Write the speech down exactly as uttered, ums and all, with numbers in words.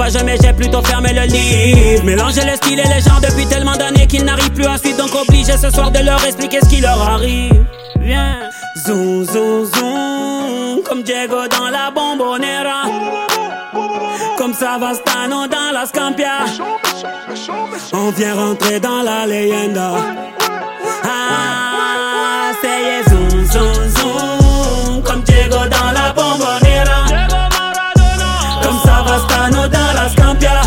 page mais j'ai plutôt fermé le livre. Mélanger le style et les gens depuis tellement d'années qu'ils n'arrivent plus à suivre. Donc obligé ce soir de leur expliquer ce qui leur arrive. Viens, zoom, zoom, zoom, comme Diego dans la Bombonera, comme Savastano dans la Scampia. On vient rentrer dans la leyenda. Ah, say yes